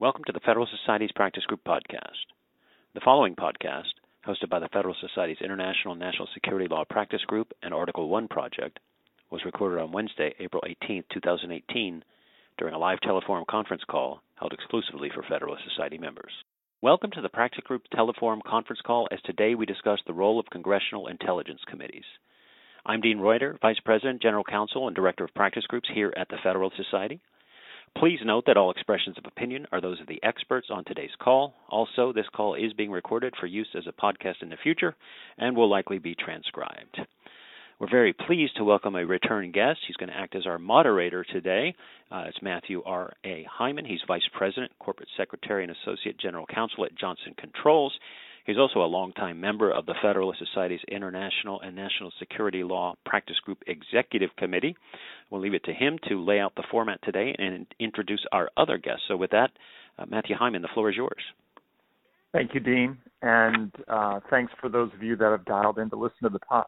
Welcome to the Federal Society's Practice Group podcast. The following podcast, hosted by the Federal Society's International and National Security Law Practice Group and Article 1 project, was recorded on Wednesday, April 18, 2018, during a live teleforum conference call held exclusively for Federal Society members. Welcome to the Practice Group teleforum conference call, as today we discuss the role of Congressional Intelligence Committees. I'm Dean Reuter, Vice President, General Counsel, and Director of Practice Groups here at the Federal Society. Please note that all expressions of opinion are those of the experts on today's call. Also, this call is being recorded for use as a podcast in the future and will likely be transcribed. We're very pleased to welcome a return guest. He's going to act as our moderator today. It's Matthew R. A. Hyman. He's Vice President, Corporate Secretary, and Associate General Counsel at Johnson Controls. He's also a longtime member of the Federalist Society's International and National Security Law Practice Group Executive Committee. We'll leave it to him to lay out the format today and introduce our other guests. So with that, Matthew Hyman, the floor is yours. Thank you, Dean, and thanks for those of you that have dialed in to listen to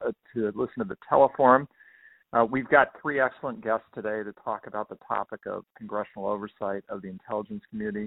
the teleforum. We've got three excellent guests today to talk about the topic of congressional oversight of the intelligence community.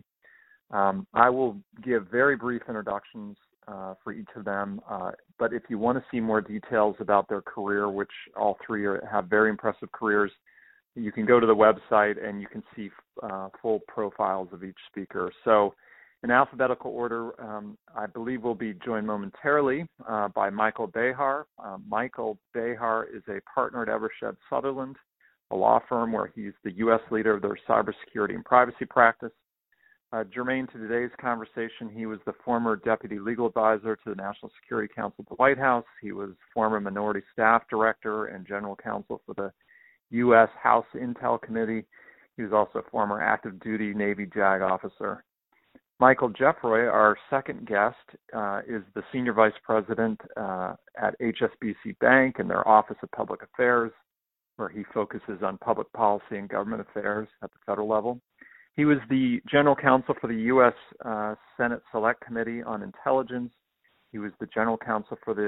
I will give very brief introductions for each of them, but if you want to see more details about their career, which all three have very impressive careers, you can go to the website and you can see full profiles of each speaker. So in alphabetical order, I believe we'll be joined momentarily by Michael Behar. Michael Behar is a partner at Evershed Sutherland, a law firm where he's the U.S. leader of their cybersecurity and privacy practice. Germane to today's conversation, he was the former Deputy Legal Advisor to the National Security Council at the White House. He was former Minority Staff Director and General Counsel for the U.S. House Intel Committee. He was also a former active duty Navy JAG officer. Michael Jeffroy, our second guest, is the Senior Vice President at HSBC Bank in their Office of Public Affairs, where he focuses on public policy and government affairs at the federal level. He was the General Counsel for the U.S. Senate Select Committee on Intelligence. He was the General Counsel for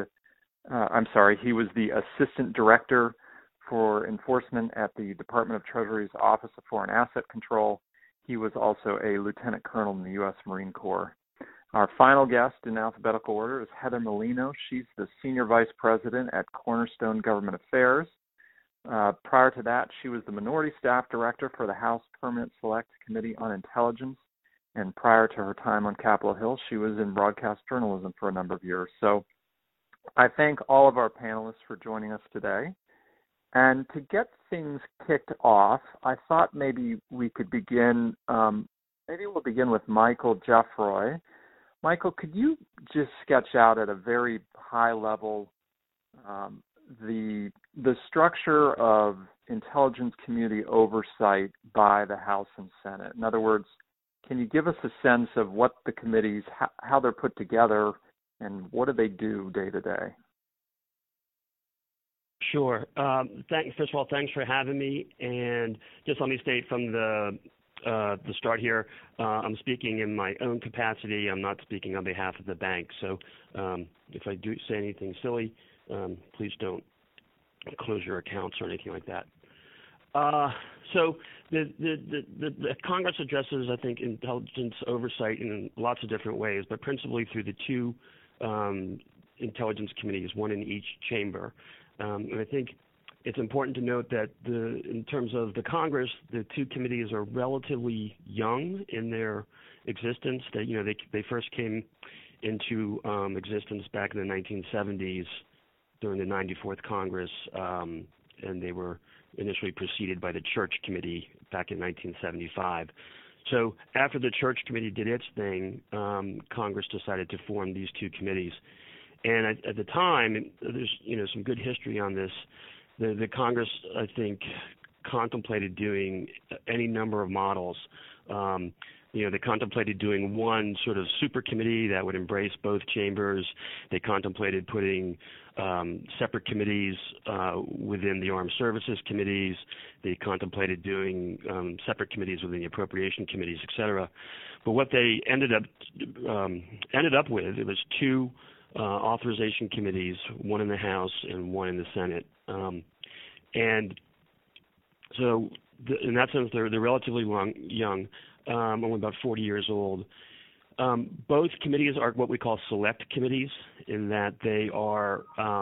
he was the Assistant Director for Enforcement at the Department of Treasury's Office of Foreign Asset Control. He was also a Lieutenant Colonel in the U.S. Marine Corps. Our final guest in alphabetical order is Heather Molino. She's the Senior Vice President at Cornerstone Government Affairs. Prior to that, she was the Minority Staff Director for the House Permanent Select Committee on Intelligence, and prior to her time on Capitol Hill, she was in broadcast journalism for a number of years. So I thank all of our panelists for joining us today. And to get things kicked off, I thought maybe we could begin, we'll begin with Michael Jeffroy. Michael, could you just sketch out at a very high level the structure of intelligence community oversight by the House and Senate? In other words, can you give us a sense of what the committees, how they're put together, and what do they do day to day? Sure. First of all, thanks for having me. And just let me state from the start here, I'm speaking in my own capacity. I'm not speaking on behalf of the bank. So if I do say anything silly, please don't close your accounts or anything like that. So the Congress addresses, I think, intelligence oversight in lots of different ways, but principally through the two intelligence committees, one in each chamber. And I think it's important to note that in terms of the Congress, the two committees are relatively young in their existence. They first came into existence back in the 1970s during the 94th Congress, and they were initially preceded by the Church Committee back in 1975. So after the Church Committee did its thing, Congress decided to form these two committees. And at the time, there's some good history on this. The Congress, I think, contemplated doing any number of models. They contemplated doing one sort of super committee that would embrace both chambers. They contemplated putting separate committees within the Armed Services committees. They contemplated doing separate committees within the appropriation committees, et cetera. But what they ended up with, it was two authorization committees, one in the House and one in the Senate. And so in that sense, they're relatively young. only about 40 years old. Both committees are what we call select committees, in that they are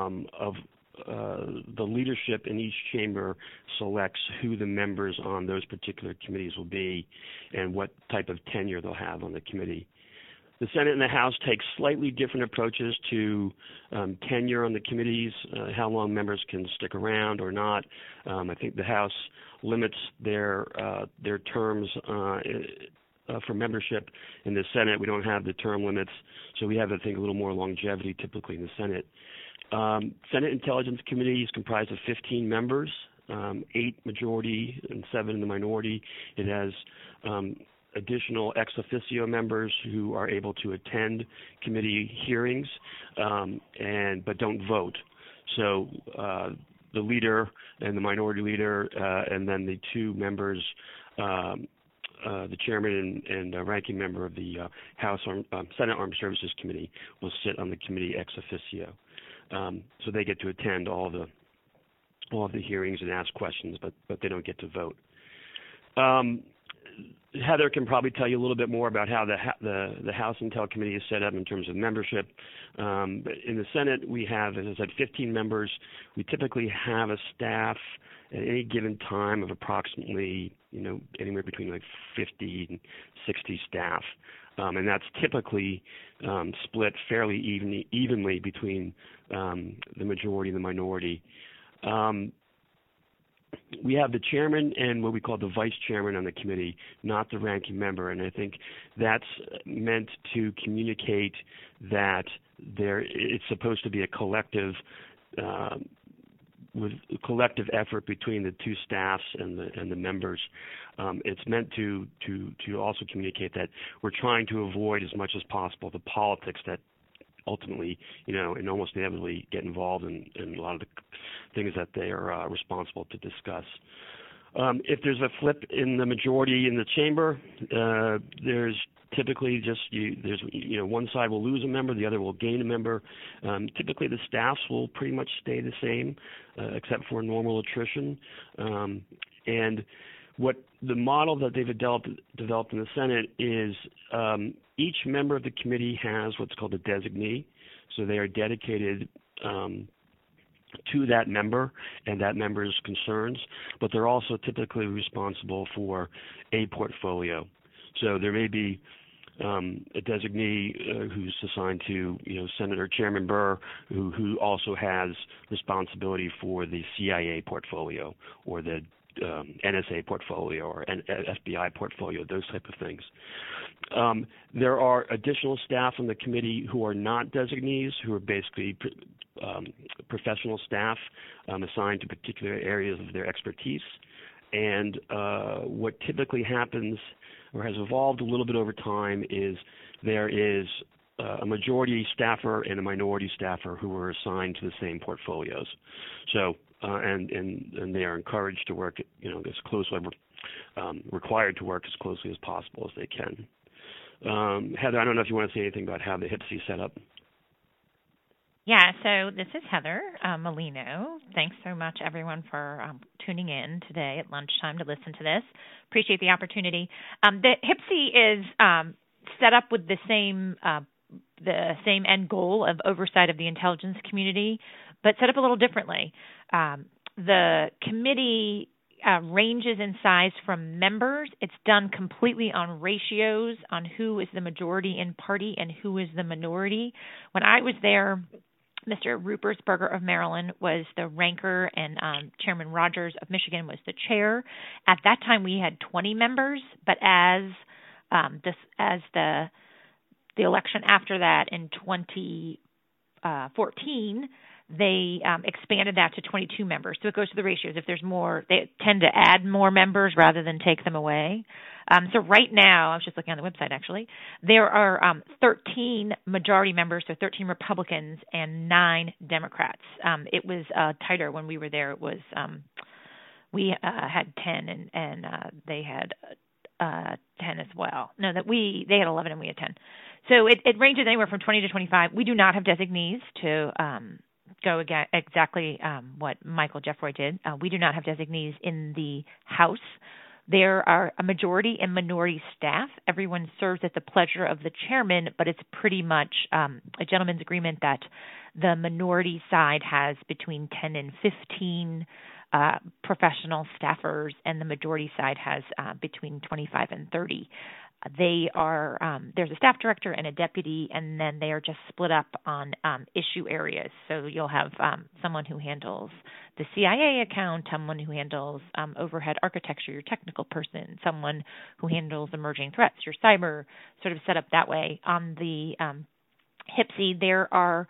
the leadership in each chamber selects who the members on those particular committees will be and what type of tenure they'll have on the committee. The Senate and the House take slightly different approaches to tenure on the committees, how long members can stick around or not. I think the House limits their terms for membership. In the Senate, we don't have the term limits, so we have, I think, a little more longevity typically in the Senate. Senate Intelligence Committee is comprised of 15 members, 8 majority and 7 in the minority. It has additional ex officio members who are able to attend committee hearings but don't vote. So the leader and the minority leader and then the 2 members, the chairman and ranking member of the Senate Armed Services Committee will sit on the committee ex officio. So they get to attend all of the hearings and ask questions, but they don't get to vote. Heather can probably tell you a little bit more about how the House Intel Committee is set up in terms of membership. But in the Senate, we have, as I said, 15 members. We typically have a staff at any given time of approximately, anywhere between like 50 and 60 staff. And that's typically split fairly evenly between the majority and the minority. We have the chairman and what we call the vice chairman on the committee, not the ranking member, and I think that's meant to communicate that it's supposed to be a collective with collective effort between the 2 staffs and the members. It's meant to also communicate that we're trying to avoid as much as possible the politics that ultimately, and almost inevitably get involved in a lot of the things that they are responsible to discuss. If there's a flip in the majority in the chamber, there's typically one side will lose a member, the other will gain a member. Typically the staffs will pretty much stay the same, except for normal attrition. And what the model that they've developed in the Senate is each member of the committee has what's called a designee. So they are dedicated to that member and that member's concerns, but they're also typically responsible for a portfolio. So there may be a designee who's assigned to, Senator Chairman Burr, who also has responsibility for the CIA portfolio or the NSA portfolio or FBI portfolio, those type of things. There are additional staff on the committee who are not designees, who are basically professional staff assigned to particular areas of their expertise. And what typically happens or has evolved a little bit over time is there is a majority staffer and a minority staffer who are assigned to the same portfolios. So and they are encouraged to work, as closely, required to work as closely as possible as they can. Heather, I don't know if you want to say anything about how the HPSC is set up. Yeah, so this is Heather Molino. Thanks so much, everyone, for tuning in today at lunchtime to listen to this. Appreciate the opportunity. The HPSC is set up with the same end goal of oversight of the intelligence community, but set up a little differently. The committee ranges in size from members. It's done completely on ratios on who is the majority in party and who is the minority. When I was there, Mr. Rupersberger of Maryland was the ranker, and Chairman Rogers of Michigan was the chair. At that time, we had 20 members, but as the election after that in 2014, they expanded that to 22 members. So it goes to the ratios. If there's more, they tend to add more members rather than take them away. So right now, I was just looking on the website actually, there are 13 majority members, so 13 Republicans and 9 Democrats. It was tighter when we were there. It was we had 10 and they had 10 as well. No, they had 11 and we had 10. So it ranges anywhere from 20 to 25. We do not have designees to go exactly what Michael Jeffroy did. We do not have designees in the House There are a majority and minority staff. Everyone serves at the pleasure of the chairman, but it's pretty much a gentleman's agreement that the minority side has between 10 and 15 professional staffers, and the majority side has between 25 and 30. They are there's a staff director and a deputy, and then they are just split up on issue areas. So you'll have someone who handles the CIA account, someone who handles overhead architecture, your technical person, someone who handles emerging threats, your cyber, sort of set up that way. On the HPSCI, there are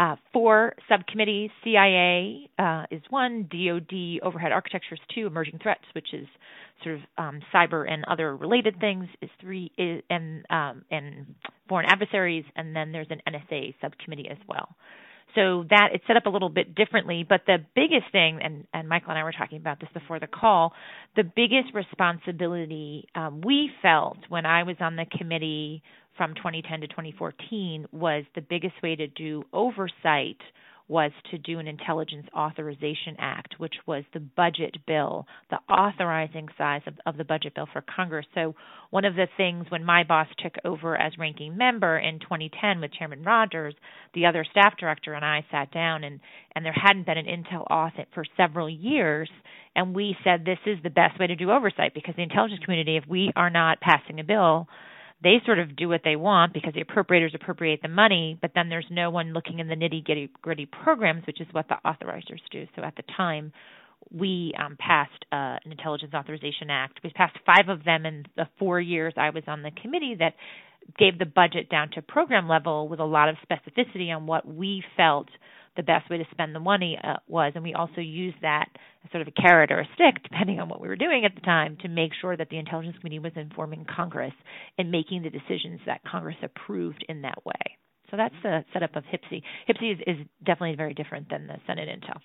4 subcommittees. CIA is 1, DoD overhead architecture is 2, emerging threats, which is sort of cyber and other related things, is 3, and foreign adversaries, and then there's an NSA subcommittee as well. So that it's set up a little bit differently, but the biggest thing, and Michael and I were talking about this before the call, the biggest responsibility we felt when I was on the committee from 2010 to 2014 was the biggest way to do oversight was to do an Intelligence Authorization Act, which was the budget bill, the authorizing size of the budget bill for Congress. So one of the things when my boss took over as ranking member in 2010 with Chairman Rogers, the other staff director and I sat down, and there hadn't been an Intel audit for several years, and we said this is the best way to do oversight, because the intelligence community, if we are not passing a bill, they sort of do what they want because the appropriators appropriate the money, but then there's no one looking in the nitty-gritty programs, which is what the authorizers do. So at the time, we passed an Intelligence Authorization Act. We passed 5 of them in the 4 years I was on the committee that gave the budget down to program level with a lot of specificity on what we felt the best way to spend the money was, and we also used that as sort of a carrot or a stick, depending on what we were doing at the time, to make sure that the Intelligence Committee was informing Congress and making the decisions that Congress approved in that way. So that's the setup of HPSCI. HPSCI is definitely very different than the Senate Intel.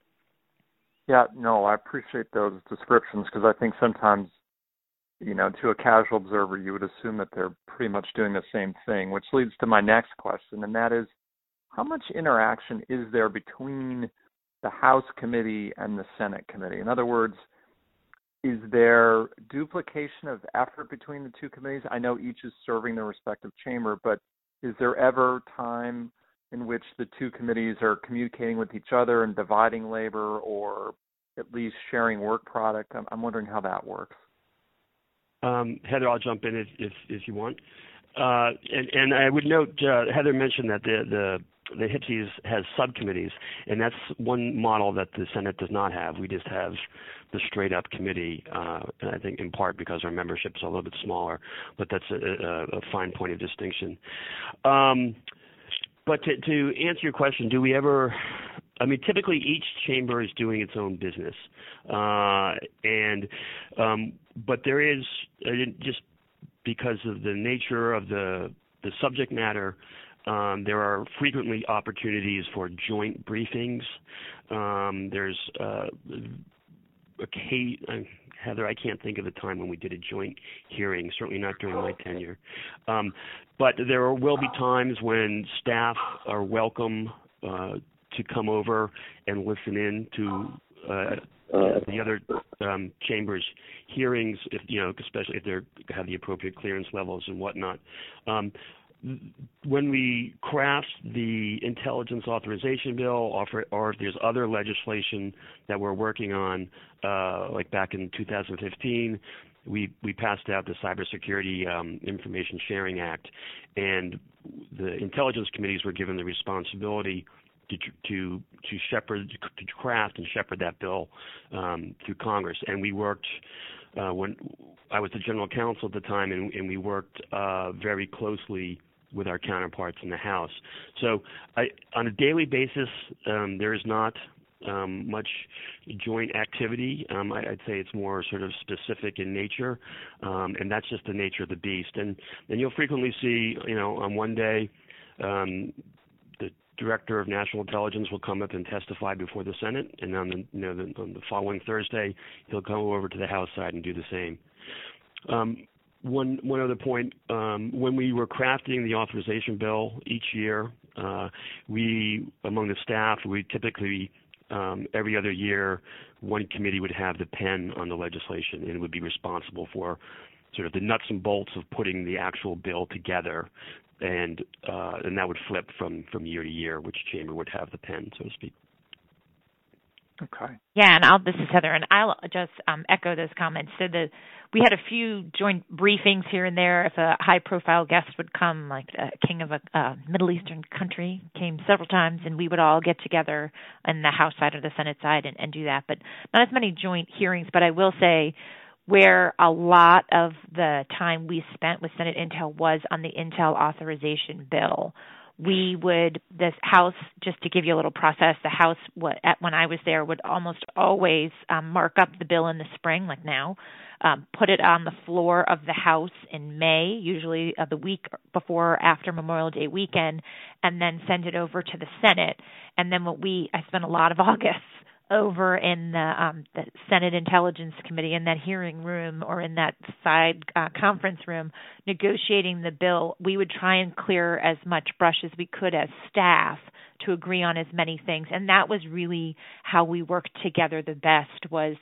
Yeah, no, I appreciate those descriptions, because I think sometimes, to a casual observer, you would assume that they're pretty much doing the same thing, which leads to my next question, and that is, how much interaction is there between the House committee and the Senate committee? In other words, is there duplication of effort between the two committees? I know each is serving their respective chamber, but is there ever time in which the two committees are communicating with each other and dividing labor, or at least sharing work product? I'm wondering how that works. Heather, I'll jump in if you want. And I would note, Heather mentioned that the HPSCI has subcommittees, and that's one model that the Senate does not have. We just have the straight-up committee, and I think in part because our membership is a little bit smaller, but that's a fine point of distinction. But to answer your question, do we ever – typically each chamber is doing its own business. But there is, just because of the nature of the subject matter, there are frequently opportunities for joint briefings. There's Heather, I can't think of a time when we did a joint hearing, certainly not during my tenure. But there will be times when staff are welcome to come over and listen in to the other chambers' hearings, especially if they have the appropriate clearance levels and whatnot. When we craft the Intelligence Authorization Bill, or if there's other legislation that we're working on, like back in 2015, we passed out the Cybersecurity Information Sharing Act, and the intelligence committees were given the responsibility to craft and shepherd that bill through Congress. And we worked when I was the general counsel at the time, and we worked very closely with our counterparts in the House. So on a daily basis, there is not much joint activity. I'd say it's more sort of specific in nature, and that's just the nature of the beast. And you'll frequently see, on one day, the Director of National Intelligence will come up and testify before the Senate, and on the following Thursday, he'll go over to the House side and do the same. One other point, when we were crafting the authorization bill each year, we, among the staff, we typically every other year one committee would have the pen on the legislation and would be responsible for sort of the nuts and bolts of putting the actual bill together, and that would flip from year to year, which chamber would have the pen, so to speak. Okay. Yeah, and this is Heather, and I'll just echo those comments. So we had a few joint briefings here and there. If a high-profile guest would come, like a king of a Middle Eastern country came several times, and we would all get together on the House side or the Senate side and do that. But not as many joint hearings. But I will say where a lot of the time we spent with Senate Intel was on the Intel authorization bill. This House, just to give you a little process, the House, when I was there, would almost always mark up the bill in the spring, like now, put it on the floor of the House in May, usually the week before or after Memorial Day weekend, and then send it over to the Senate. And then I spent a lot of August over in the Senate Intelligence Committee in that hearing room or in that side conference room negotiating the bill. We would try and clear as much brush as we could as staff to agree on as many things. And that was really how we worked together the best, was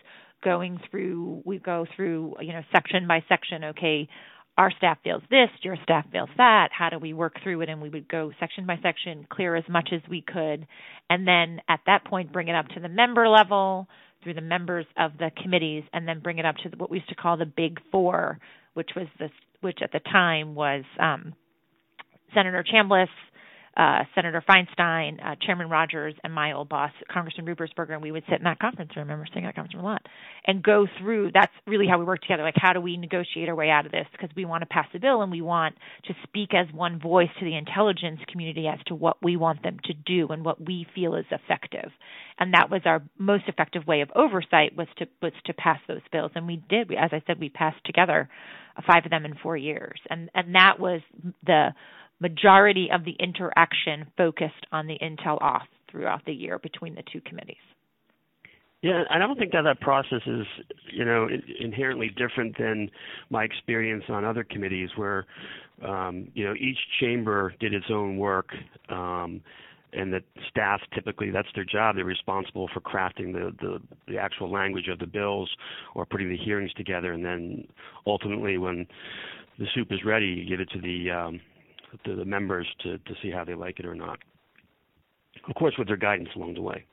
we go through, section by section. Okay, our staff feels this, your staff feels that. How do we work through it? And we would go section by section, clear as much as we could. And then at that point, bring it up to the member level through the members of the committees, and then bring it up to what we used to call the Big Four, which at the time was Senator Chambliss, Senator Feinstein, Chairman Rogers, and my old boss, Congressman Rupersberger, and we would sit in that conference room. I remember sitting in that conference room a lot, and go through. That's really how we work together. Like, how do we negotiate our way out of this? Because we want to pass the bill, and we want to speak as one voice to the intelligence community as to what we want them to do and what we feel is effective. And that was our most effective way of oversight, was to pass those bills. And we did. As I said, we passed together 5 of them in 4 years, and that was the majority of the interaction focused on the Intel Auth throughout the year between the two committees. Yeah, and I don't think that process is, inherently different than my experience on other committees where, each chamber did its own work, and that staff, typically that's their job. They're responsible for crafting the actual language of the bills or putting the hearings together, and then ultimately when the soup is ready, you give it to the members to see how they like it or not. Of course, with their guidance along the way.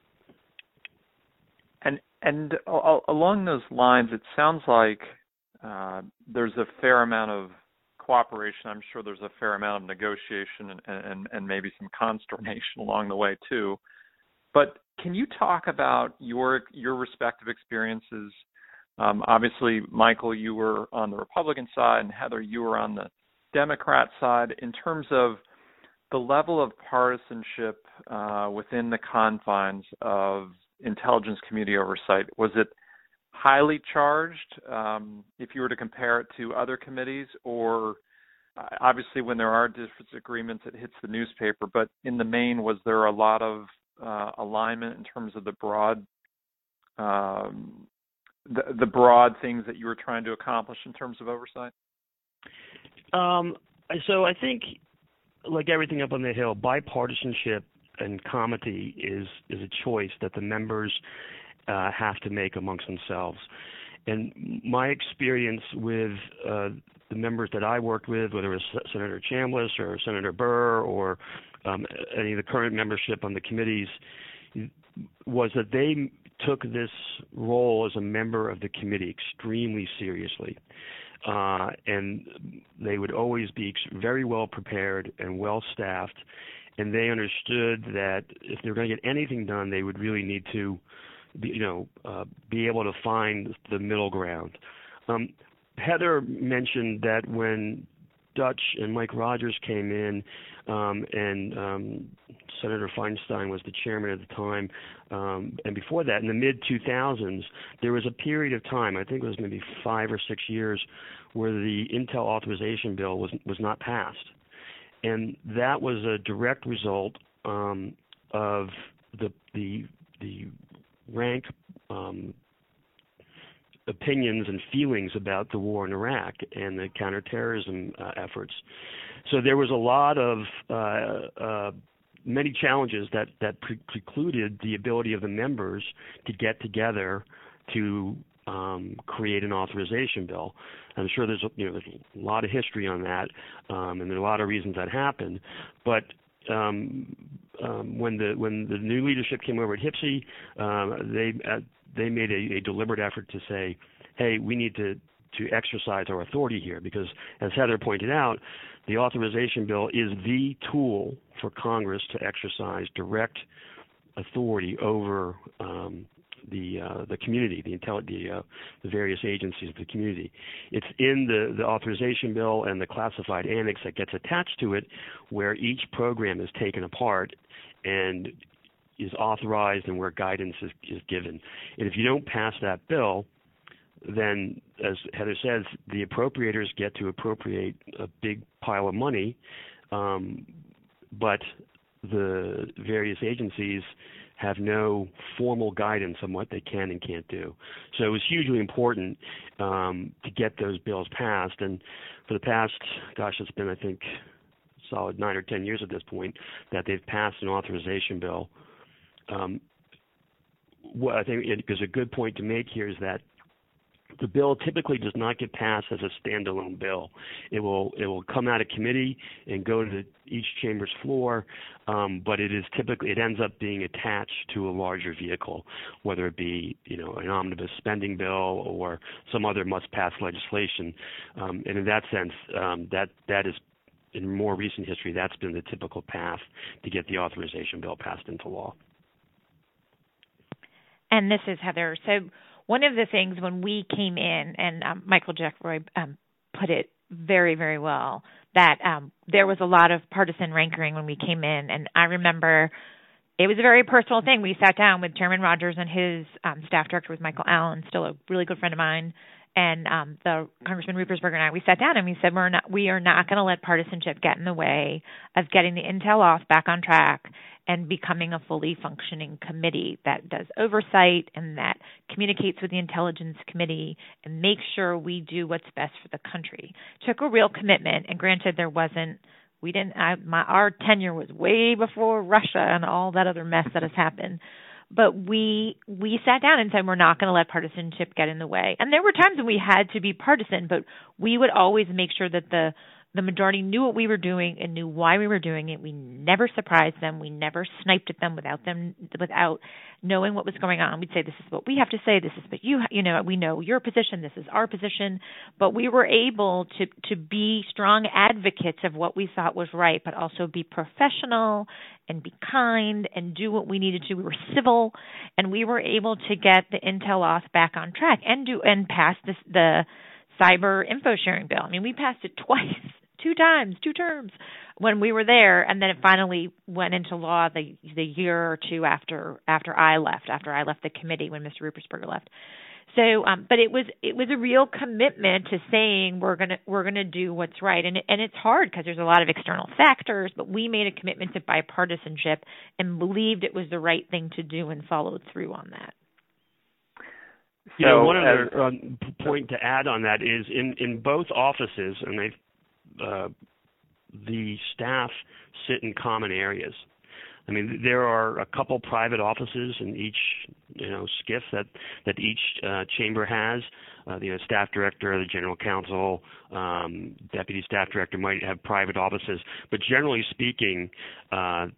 And along those lines, it sounds like there's a fair amount of cooperation. I'm sure there's a fair amount of negotiation and maybe some consternation along the way too. But can you talk about your respective experiences? Obviously, Michael, you were on the Republican side, and Heather, you were on the Democrat side. In terms of the level of partisanship within the confines of intelligence community oversight, was it highly charged if you were to compare it to other committees? Or obviously when there are disagreements, it hits the newspaper, but in the main, was there a lot of alignment in terms of the broad things that you were trying to accomplish in terms of oversight? So I think, like everything up on the Hill, bipartisanship and comity is a choice that the members have to make amongst themselves. And my experience with the members that I worked with, whether it was Senator Chambliss or Senator Burr or any of the current membership on the committees, was that they took this role as a member of the committee extremely seriously. And they would always be very well prepared and well staffed, and they understood that if they were going to get anything done, they would really need to be able to find the middle ground. Heather mentioned that when Dutch and Mike Rogers came in, and Senator Feinstein was the chairman at the time, and before that, in the mid-2000s, there was a period of time, I think it was maybe 5 or 6 years, where the Intel authorization bill was not passed. And that was a direct result of the rank opinions and feelings about the war in Iraq and the counterterrorism efforts. So there was a lot of many challenges that precluded the ability of the members to get together to create an authorization bill. I'm sure there's a lot of history on that, and there are a lot of reasons that happened. But when the new leadership came over at HPSI, they made a deliberate effort to say, hey, we need to exercise our authority here, because as Heather pointed out, the authorization bill is the tool for Congress to exercise direct authority over the community, the various agencies of the community. It's in the authorization bill and the classified annex that gets attached to it, where each program is taken apart and is authorized and where guidance is given. And if you don't pass that bill, then, as Heather says, the appropriators get to appropriate a big pile of money, but the various agencies have no formal guidance on what they can and can't do. So it was hugely important to get those bills passed. And for the past, it's been, I think, solid 9 or 10 years at this point that they've passed an authorization bill. What I think is a good point to make here is that the bill typically does not get passed as a standalone bill. It will come out of committee and go to each chamber's floor, but it ends up being attached to a larger vehicle, whether it be an omnibus spending bill or some other must-pass legislation. And in that sense, that is, in more recent history, that's been the typical path to get the authorization bill passed into law. And this is Heather. So one of the things when we came in, and Michael Jeffroy put it very, very well, that there was a lot of partisan rancor when we came in. And I remember it was a very personal thing. We sat down with Chairman Rogers and his staff director was Michael Allen, still a really good friend of mine, and the Congressman Ruppersberger and I. We sat down and we said we are not going to let partisanship get in the way of getting the Intel off back on track and becoming a fully functioning committee that does oversight and that communicates with the Intelligence Committee and makes sure we do what's best for the country. It took a real commitment, and granted, our tenure was way before Russia and all that other mess that has happened. But we sat down and said we're not going to let partisanship get in the way. And there were times when we had to be partisan, but we would always make sure that the majority knew what we were doing and knew why we were doing it. We never surprised them. We never sniped at them without knowing what was going on. We'd say, this is what we have to say. This is what we know your position. This is our position. But we were able to be strong advocates of what we thought was right, but also be professional and be kind and do what we needed to. We were civil, and we were able to get the Intel Off back on track and pass the cyber info sharing bill. I mean, we passed it twice. 2 terms when we were there, and then it finally went into law the year or two after I left the committee when Mr. Ruppersberger left. So, but it was a real commitment to saying we're gonna do what's right, and it's hard because there's a lot of external factors, but we made a commitment to bipartisanship and believed it was the right thing to do and followed through on that. One other point to add on that is in both offices, and the staff sit in common areas. I mean, there are a couple private offices in each, SCIF that each chamber has. The staff director, the general counsel, deputy staff director might have private offices, but generally speaking, the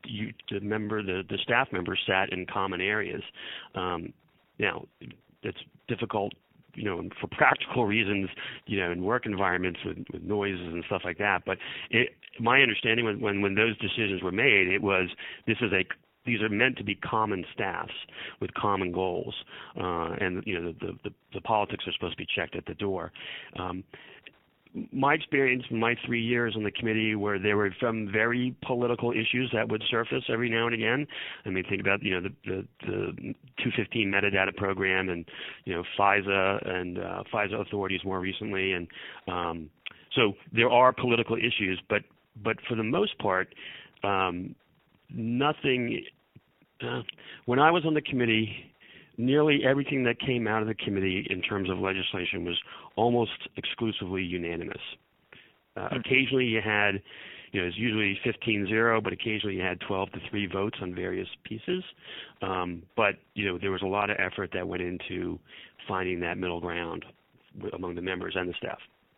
staff members sat in common areas. Now, it's difficult, for practical reasons, in work environments with noises and stuff like that. But my understanding when those decisions were made, it was these are meant to be common staffs with common goals, and the politics are supposed to be checked at the door. My experience in my 3 years on the committee, where there were some very political issues that would surface every now and again. I mean, think about the 215 metadata program and FISA and FISA authorities more recently, and so there are political issues, but for the most part, nothing. When I was on the committee, nearly everything that came out of the committee in terms of legislation was almost exclusively unanimous. Occasionally you had it's usually 15-0, but occasionally you had 12-3 votes on various pieces. But there was a lot of effort that went into finding that middle ground among the members and the staff.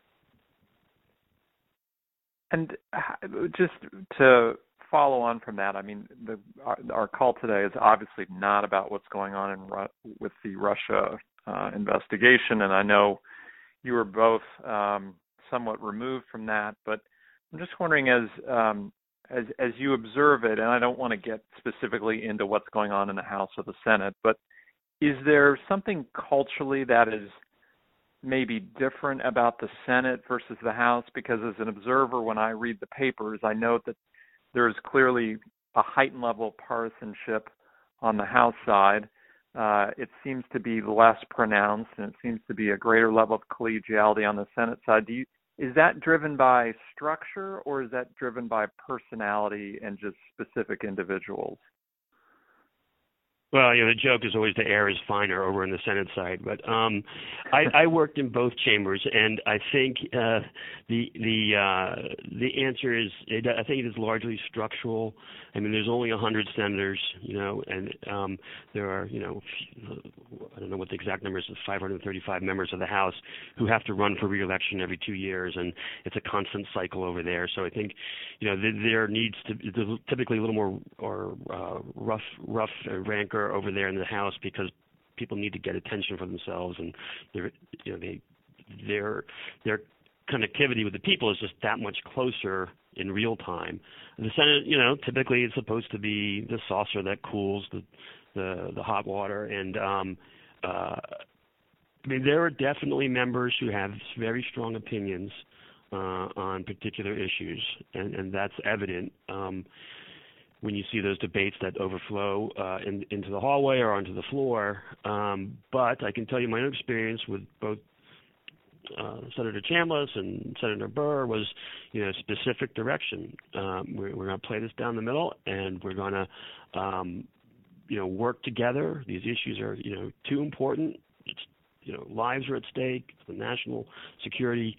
And just to follow on from that, I mean, our call today is obviously not about what's going on with the Russia investigation, and I know you were both somewhat removed from that, but I'm just wondering, as you observe it, and I don't want to get specifically into what's going on in the House or the Senate, but is there something culturally that is maybe different about the Senate versus the House? Because as an observer, when I read the papers, I note that there is clearly a heightened level of partisanship on the House side. It seems to be less pronounced, and it seems to be a greater level of collegiality on the Senate side. Is that driven by structure, or is that driven by personality and just specific individuals? Well, the joke is always the air is finer over in the Senate side, but I worked in both chambers, and I think the answer is I think it is largely structural. I mean, there's only 100 senators, and there are I don't know what the exact number is, 535 members of the House who have to run for re-election every 2 years, and it's a constant cycle over there. So I think there needs to be typically a little more or rough rancor over there in the House, because people need to get attention for themselves, and their connectivity with the people is just that much closer in real time. The Senate, typically it's supposed to be the saucer that cools the hot water, and I mean, there are definitely members who have very strong opinions on particular issues, and that's evident when you see those debates that overflow into the hallway or onto the floor. But I can tell you my own experience with both Senator Chambliss and Senator Burr was, specific direction. We're going to play this down the middle, and we're going to, work together. These issues are, too important. It's, lives are at stake. The national security.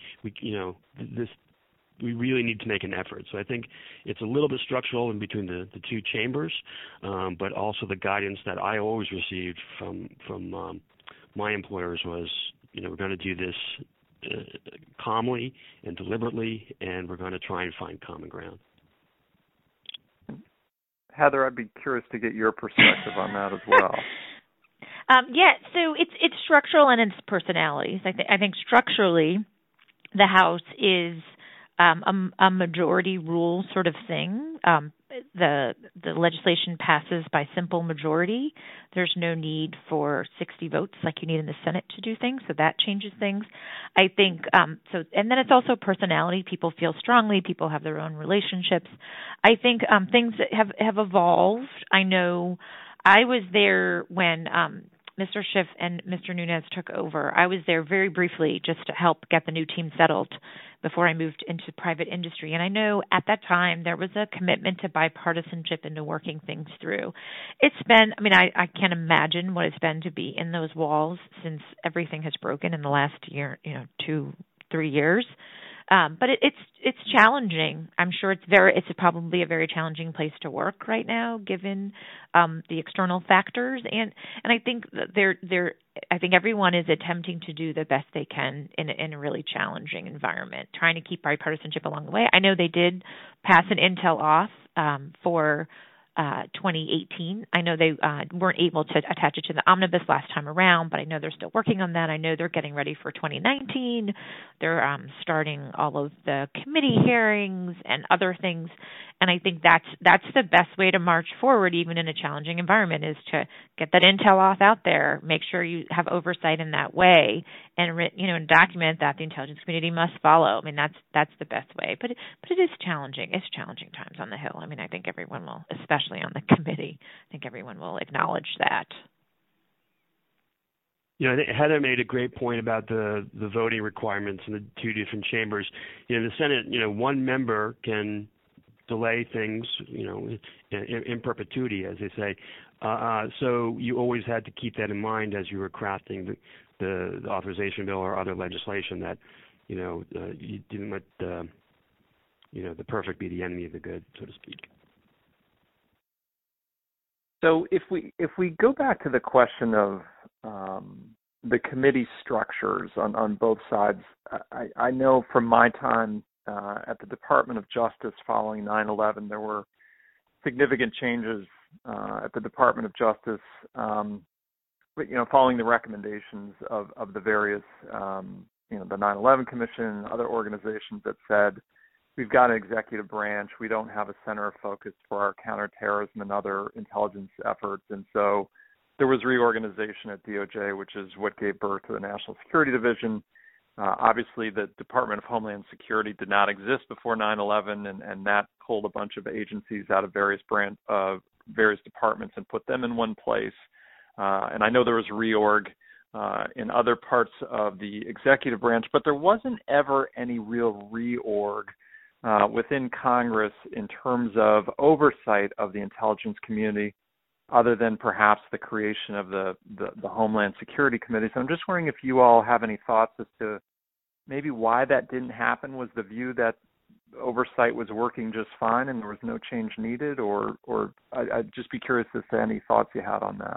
We really need to make an effort. So I think it's a little bit structural in between the two chambers, but also the guidance that I always received from my employers was, we're going to do this calmly and deliberately, and we're going to try and find common ground. Heather, I'd be curious to get your perspective on that as well. So it's structural and it's personalities. I think structurally, the House is a majority rule sort of thing. The legislation passes by simple majority. There's no need for 60 votes like you need in the Senate to do things, so that changes things. I think so, and then it's also personality. People feel strongly. People have their own relationships. I think things that have evolved. I know I was there when Mr. Schiff and Mr. Nunes took over. I was there very briefly just to help get the new team settled before I moved into private industry. And I know at that time there was a commitment to bipartisanship and to working things through. It's been, I can't imagine what it's been to be in those walls since everything has broken in the last year, 2-3 years. But it's challenging. I'm sure it's probably a very challenging place to work right now, given the external factors. And I think that I think everyone is attempting to do the best they can in a really challenging environment, trying to keep bipartisanship along the way. I know they did pass an intel off for 2018. I know they weren't able to attach it to the omnibus last time around, but I know they're still working on that. I know they're getting ready for 2019. They're starting all of the committee hearings and other things. And I think that's the best way to march forward, even in a challenging environment, is to get that intel off out there, make sure you have oversight in that way, and document that the intelligence community must follow. That's the best way. But it is challenging. It's challenging times on the Hill. I think everyone will, especially on the committee, I think everyone will acknowledge that. I think Heather made a great point about the voting requirements in the two different chambers. In the Senate, one member can delay things, in perpetuity, as they say. So you always had to keep that in mind as you were crafting the authorization bill or other legislation, that you didn't let the perfect be the enemy of the good, so to speak. So if we go back to the question of the committee structures on both sides, I know from my time at the Department of Justice following 9/11, there were significant changes at the Department of Justice, following the recommendations of the various, the 9/11 Commission and other organizations that said, we've got an executive branch, we don't have a center of focus for our counterterrorism and other intelligence efforts. And so there was reorganization at DOJ, which is what gave birth to the National Security Division. Obviously, the Department of Homeland Security did not exist before 9/11, and that pulled a bunch of agencies out of various departments and put them in one place. And I know there was reorg in other parts of the executive branch, but there wasn't ever any real reorg within Congress in terms of oversight of the intelligence community, other than perhaps the creation of the Homeland Security Committee. So I'm just wondering if you all have any thoughts as to maybe why that didn't happen. Was the view that oversight was working just fine and there was no change needed, or I'd just be curious as to any thoughts you had on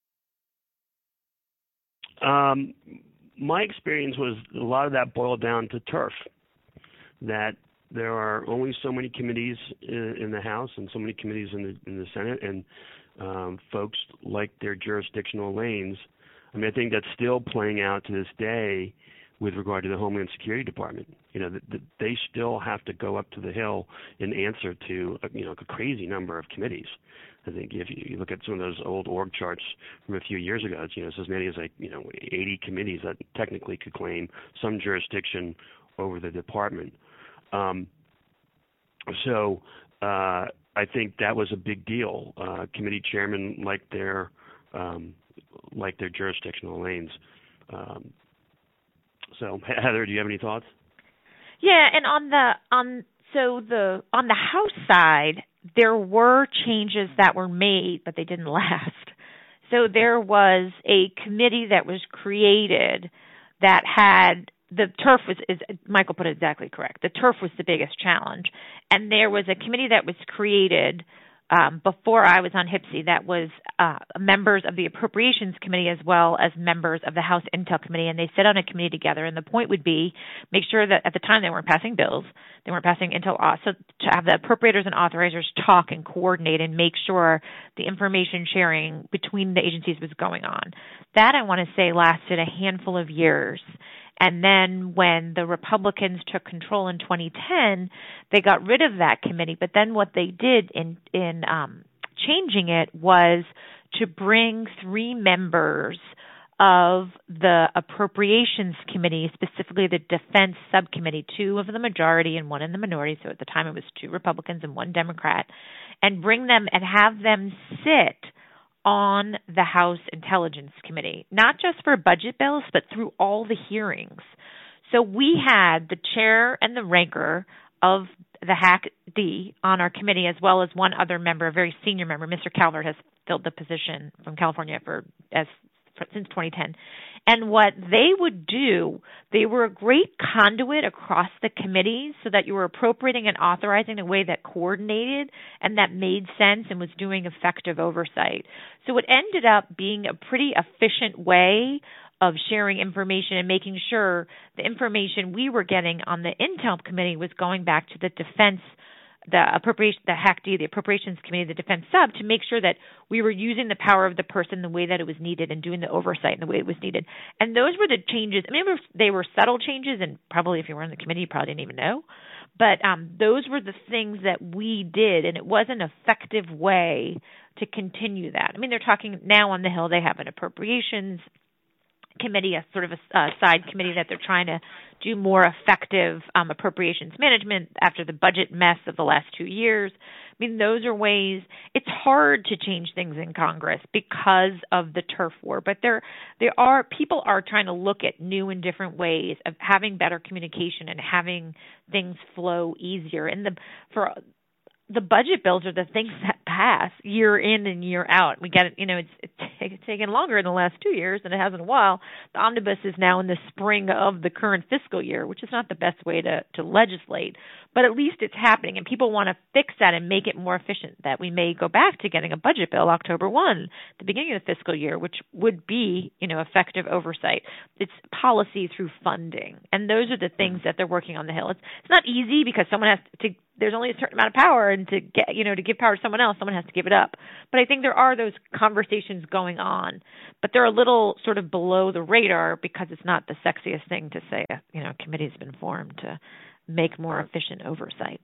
that. My experience was a lot of that boiled down to turf, that there are only so many committees in the House and so many committees in the Senate, and folks like their jurisdictional lanes. I mean, I think that's still playing out to this day with regard to the Homeland Security Department. They still have to go up to the Hill and answer to a crazy number of committees. I think if you look at some of those old org charts from a few years ago, it's as many as 80 committees that technically could claim some jurisdiction over the department. So I think that was a big deal. Committee chairmen like their jurisdictional lanes. So Heather, do you have any thoughts? Yeah, and on the House side, there were changes that were made, but they didn't last. So there was a committee that was created that had the turf Michael put it exactly correct. The turf was the biggest challenge. And there was a committee that was created before I was on HPSI that was members of the Appropriations Committee as well as members of the House Intel Committee, and they sit on a committee together. And the point would be make sure that at the time they weren't passing bills, they weren't passing Intel, so to have the appropriators and authorizers talk and coordinate and make sure the information sharing between the agencies was going on. That, I want to say, lasted a handful of years. And then when the Republicans took control in 2010, they got rid of that committee. But then what they did in changing it was to bring 3 members of the Appropriations Committee, specifically the Defense Subcommittee, 2 of the majority and 1 in the minority. So at the time it was 2 Republicans and 1 Democrat, and bring them and have them sit on the House Intelligence Committee, not just for budget bills, but through all the hearings. So we had the chair and the ranker of the HAC-D on our committee, as well as 1 other member, a very senior member. Mr. Calvert has filled the position from California since 2010. And what they would do, they were a great conduit across the committees so that you were appropriating and authorizing in a way that coordinated and that made sense and was doing effective oversight. So it ended up being a pretty efficient way of sharing information and making sure the information we were getting on the Intel Committee was going back to the Defense, the HAC-D, the Appropriations Committee, the Defense Sub, to make sure that we were using the power of the person the way that it was needed and doing the oversight in the way it was needed. And those were the changes. I mean, they were subtle changes, and probably if you were in the committee, you probably didn't even know. But those were the things that we did, and it was an effective way to continue that. I mean, they're talking now on the Hill, they have an Appropriations Committee, a sort of a side committee that they're trying to do more effective appropriations management after the budget mess of the last 2 years. I mean, those are ways. It's hard to change things in Congress because of the turf war, but people are trying to look at new and different ways of having better communication and having things flow easier. And for the budget bills are the things that pass year in and year out. We get it, it's taken longer in the last 2 years than it has in a while. The omnibus is now in the spring of the current fiscal year, which is not the best way to legislate, but at least it's happening, and people want to fix that and make it more efficient, that we may go back to getting a budget bill October 1, the beginning of the fiscal year, which would be, effective oversight. It's policy through funding, and those are the things that they're working on the Hill. It's not easy because someone has to, there's only a certain amount of power, and to get, to give power to someone else, someone has to give it up. But I think there are those conversations going on, but they're a little sort of below the radar because it's not the sexiest thing to say, a committee's been formed to make more efficient oversight.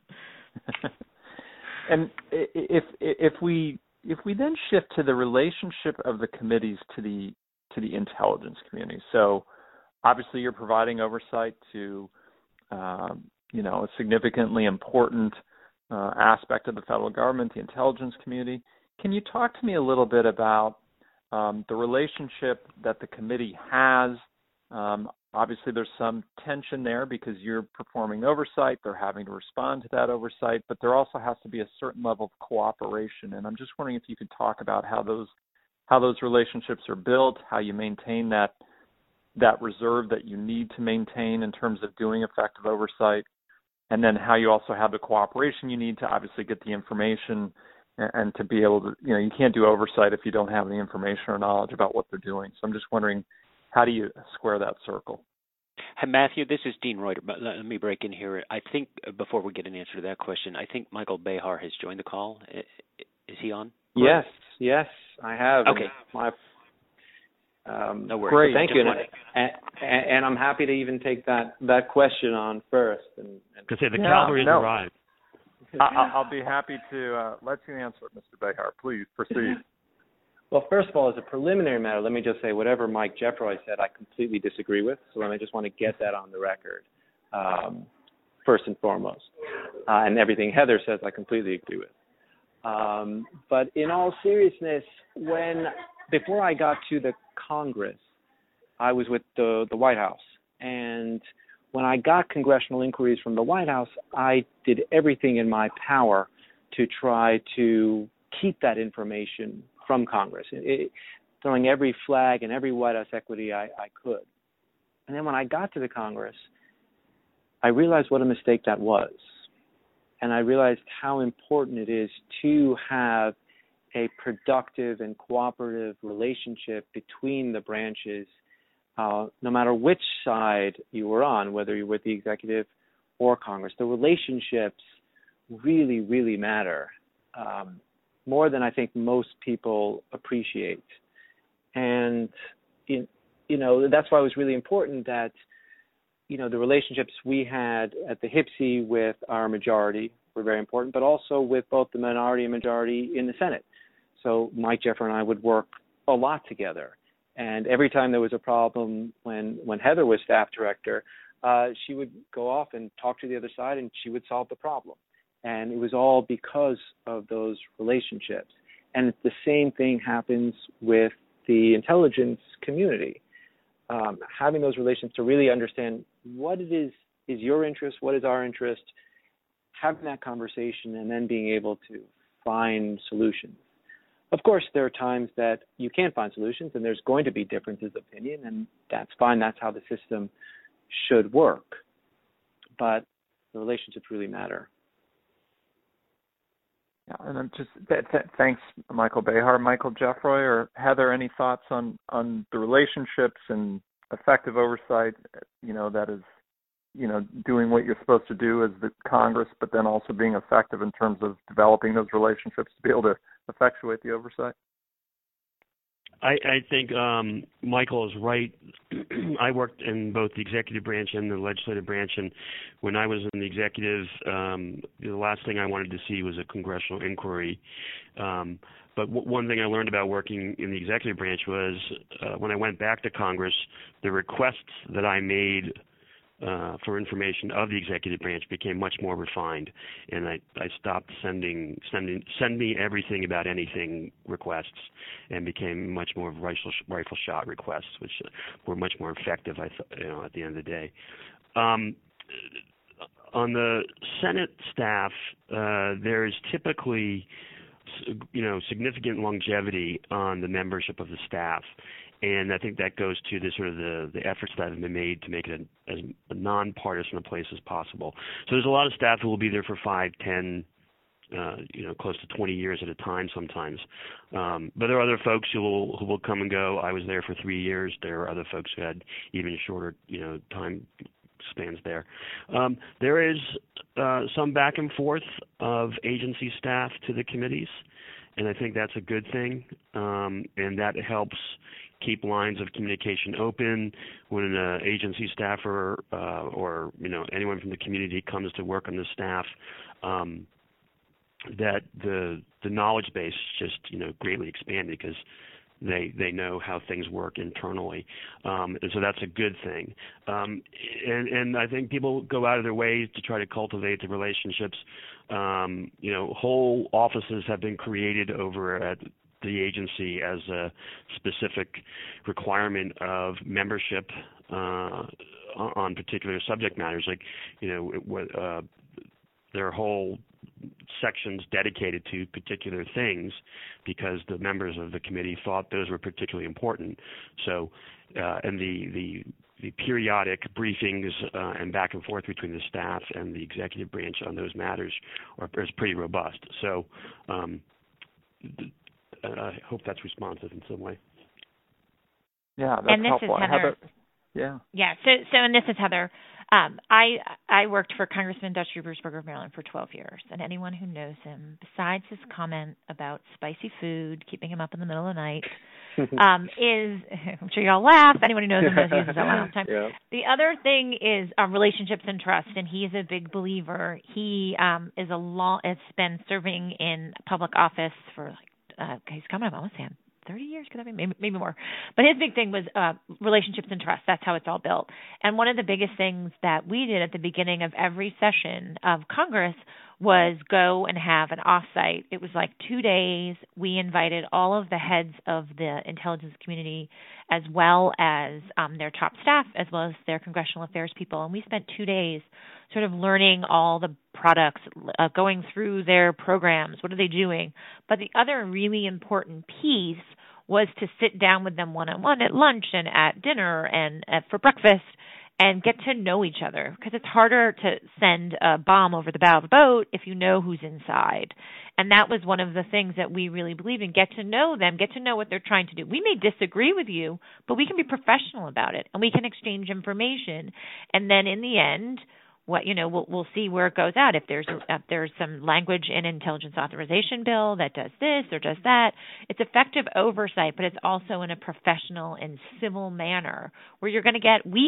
And if we then shift to the relationship of the committees to the intelligence community, so obviously you're providing oversight to a significantly important aspect of the federal government, the intelligence community. Can you talk to me a little bit about the relationship that the committee has? Obviously, there's some tension there because you're performing oversight. They're having to respond to that oversight, but there also has to be a certain level of cooperation. And I'm just wondering if you could talk about how those relationships are built, how you maintain that reserve that you need to maintain in terms of doing effective oversight, and then how you also have the cooperation you need to obviously get the information and to be able to, you can't do oversight if you don't have the information or knowledge about what they're doing. So I'm just wondering, how do you square that circle? Hey, Matthew, this is Dean Reuter, but let me break in here. I think before we get an answer to that question, I think Michael Behar has joined the call. Is he on? Yes, I have. Okay. No worries. Great. Thank you. And I'm happy to even take that question on first. Because the cavalry has arrived. I'll be happy to let you answer it, Mr. Behar. Please proceed. Well, first of all, as a preliminary matter, let me just say whatever Mike Jeffroy said, I completely disagree with. So I just want to get that on the record, first and foremost. And everything Heather says, I completely agree with. But in all seriousness, before I got to the Congress, I was with the White House. And when I got congressional inquiries from the White House, I did everything in my power to try to keep that information from Congress, throwing every flag and every White House equity I could. And then when I got to the Congress, I realized what a mistake that was. And I realized how important it is to have a productive and cooperative relationship between the branches, no matter which side you were on, whether you're with the executive or Congress. The relationships really, really matter, more than I think most people appreciate. And, that's why it was really important that, the relationships we had at the HPSCI with our majority were very important, but also with both the minority and majority in the Senate. So Mike Jeffroy and I would work a lot together. And every time there was a problem when Heather was staff director, she would go off and talk to the other side, and she would solve the problem. And it was all because of those relationships. And the same thing happens with the intelligence community. Having those relations to really understand what it is your interest, what is our interest, having that conversation, and then being able to find solutions. Of course, there are times that you can't find solutions, and there's going to be differences of opinion, and that's fine. That's how the system should work. But the relationships really matter. Yeah, and I'm just thanks, Michael Behar. Michael Jeffroy or Heather, any thoughts on the relationships and effective oversight? That is, doing what you're supposed to do as the Congress, but then also being effective in terms of developing those relationships to be able to effectuate the oversight. I think Michael is right. I worked in both the executive branch and the legislative branch, and when I was in the executive, the last thing I wanted to see was a congressional inquiry. But one thing I learned about working in the executive branch was when I went back to Congress, the requests that I made for information of the executive branch became much more refined, and I stopped send me everything about anything requests, and became much more rifle shot requests, which were much more effective. I thought, at the end of the day. On the Senate staff, there's typically significant longevity on the membership of the staff. And I think that goes to the sort of the efforts that have been made to make it as a nonpartisan a place as possible. So there's a lot of staff who will be there for 5, 10, close to 20 years at a time sometimes. But there are other folks who will come and go. I was there for 3 years. There are other folks who had even shorter, time spans there. There is some back and forth of agency staff to the committees, and I think that's a good thing, and that helps keep lines of communication open when an agency staffer or anyone from the community comes to work on the staff. That the knowledge base just greatly expanded because they know how things work internally, and so that's a good thing. And I think people go out of their way to try to cultivate the relationships. Whole offices have been created over at the agency as a specific requirement of membership on particular subject matters. Like, there are whole sections dedicated to particular things because the members of the committee thought those were particularly important. So, and the periodic briefings and back and forth between the staff and the executive branch on those matters is pretty robust. So, I hope that's responsive in some way. Yeah, that's helpful. Heather. Yeah. Yeah. So, and this is Heather. I worked for Congressman Dutch Rubersberger of Maryland for 12 years, and anyone who knows him, besides his comment about spicy food, keeping him up in the middle of the night, is, I'm sure y'all laugh. Anyone who knows him knows he uses that line all the time. Yeah. The other thing is relationships and trust, and he is a big believer. He has been serving in public office for he's coming up, I want to say 30 years, could that be? Maybe more. But his big thing was relationships and trust. That's how it's all built. And one of the biggest things that we did at the beginning of every session of Congress was go and have an offsite. It was like 2 days. We invited all of the heads of the intelligence community as well as their top staff, as well as their congressional affairs people. And we spent 2 days sort of learning all the products, going through their programs, what are they doing. But the other really important piece was to sit down with them one-on-one at lunch and at dinner and for breakfast and get to know each other, because it's harder to send a bomb over the bow of a boat if you know who's inside. And that was one of the things that we really believe in. Get to know them, get to know what they're trying to do. We may disagree with you, but we can be professional about it, and we can exchange information. And then in the end, we'll see where it goes out. If there's some language in intelligence authorization bill that does this or does that, it's effective oversight, but it's also in a professional and civil manner where you get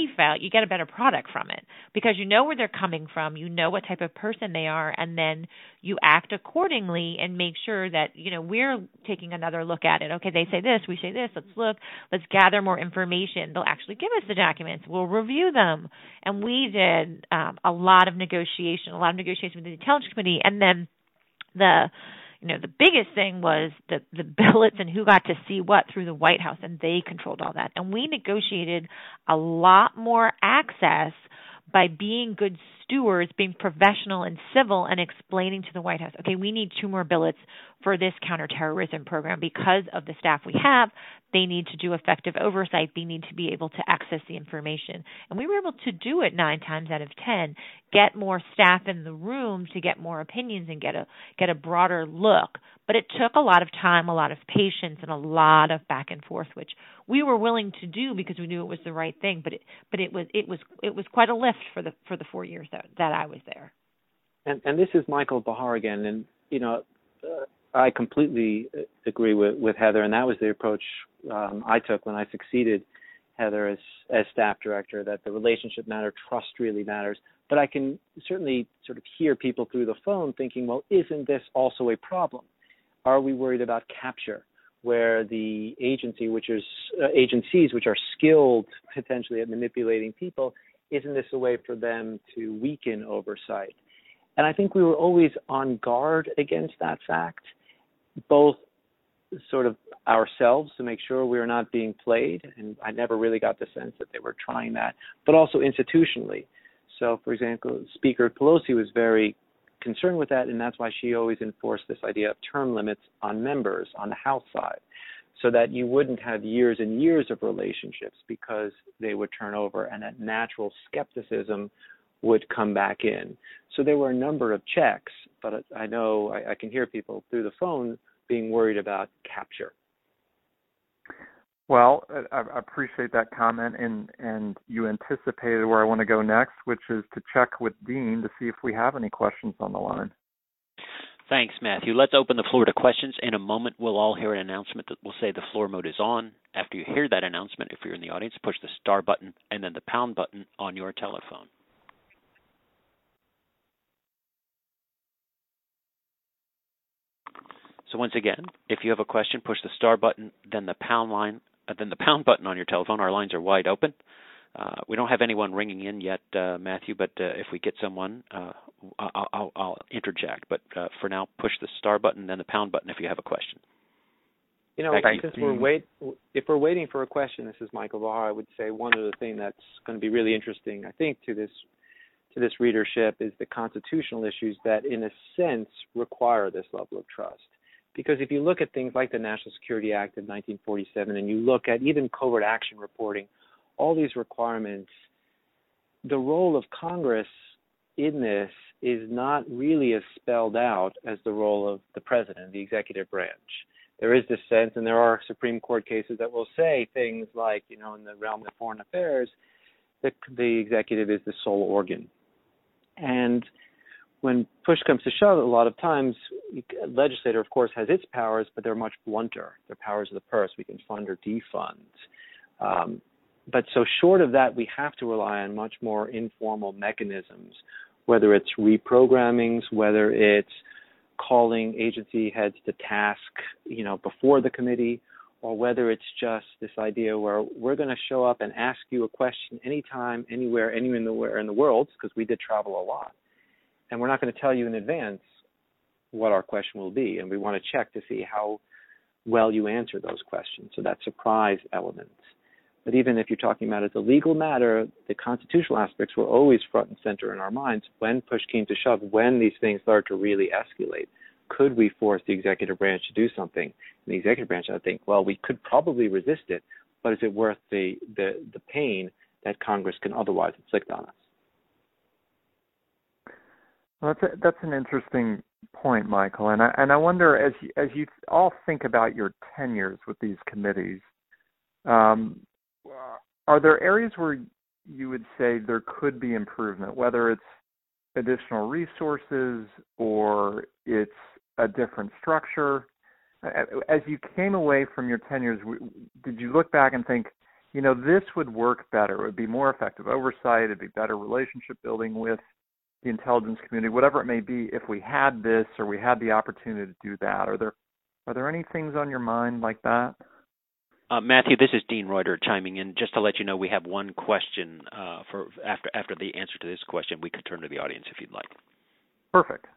a better product from it because you know where they're coming from, you know what type of person they are, and then you act accordingly and make sure that we're taking another look at it. Okay, they say this, we say this. Let's gather more information. They'll actually give us the documents. We'll review them, and we did a lot of negotiation with the Intelligence Committee, and then the biggest thing was the billets and who got to see what through the White House, and they controlled all that. And we negotiated a lot more access by being good stewards, being professional and civil, and explaining to the White House, okay, we need 2 more billets for this counterterrorism program because of the staff we have. They need to do effective oversight. They need to be able to access the information. And we were able to do it 9 times out of 10, get more staff in the room to get more opinions and get a broader look. But it took a lot of time, a lot of patience, and a lot of back and forth, which we were willing to do because we knew it was the right thing. But it was quite a lift for the 4 years that I was there. And this is Michael Bahar again, and I completely agree with Heather, and that was the approach I took when I succeeded Heather as staff director, that the relationship matter, trust really matters. But I can certainly sort of hear people through the phone thinking, well, isn't this also a problem? Are we worried about capture, where the agencies which are skilled potentially at manipulating people, isn't this a way for them to weaken oversight? And I think we were always on guard against that fact, both sort of ourselves to make sure we were not being played, and I never really got the sense that they were trying that, but also institutionally. So, for example, Speaker Pelosi was very concerned with that, and that's why she always enforced this idea of term limits on members on the House side, so that you wouldn't have years and years of relationships because they would turn over and that natural skepticism would come back in. So there were a number of checks, but I know I can hear people through the phone being worried about capture. Well, I appreciate that comment, and you anticipated where I want to go next, which is to check with Dean to see if we have any questions on the line. Thanks, Matthew. Let's open the floor to questions. In a moment, we'll all hear an announcement that will say the floor mode is on. After you hear that announcement, if you're in the audience, push the star button and then the pound button on your telephone. So once again, if you have a question, push the star button, then the pound button on your telephone. Our lines are wide open. We don't have anyone ringing in yet, Matthew, but if we get someone, I'll interject. But for now, push the star button, then the pound button if you have a question. You know, since if we're waiting for a question, this is Michael Barr, I would say one of the things that's going to be really interesting, I think, to this readership is the constitutional issues that, in a sense, require this level of trust. Because if you look at things like the National Security Act of 1947 and you look at even covert action reporting, all these requirements, the role of Congress in this is not really as spelled out as the role of the president, the executive branch. There is this sense, and there are Supreme Court cases that will say things like, in the realm of foreign affairs, the executive is the sole organ. And when push comes to shove, a lot of times, the legislator, of course, has its powers, but they're much blunter. They're powers of the purse. We can fund or defund. But so short of that, we have to rely on much more informal mechanisms, whether it's reprogrammings, whether it's calling agency heads to task, before the committee, or whether it's just this idea where we're going to show up and ask you a question anytime, anywhere in the world, because we did travel a lot. And we're not going to tell you in advance what our question will be, and we want to check to see how well you answer those questions. So that surprise element. But even if you're talking about it as a legal matter, the constitutional aspects were always front and center in our minds when push came to shove, when these things started to really escalate. Could we force the executive branch to do something? And the executive branch, I think, well, we could probably resist it, but is it worth the pain that Congress can otherwise inflict on us? Well, that's an interesting point, Michael. And I wonder, as you all think about your tenures with these committees, are there areas where you would say there could be improvement, whether it's additional resources or it's a different structure? As you came away from your tenures, did you look back and think, this would work better, it would be more effective oversight, it'd be better relationship building with the intelligence community, whatever it may be, if we had this or we had the opportunity to do that? Are there any things on your mind like that? Matthew, this is Dean Reuter chiming in. Just to let you know, we have one question for after the answer to this question. We could turn to the audience if you'd like. Perfect.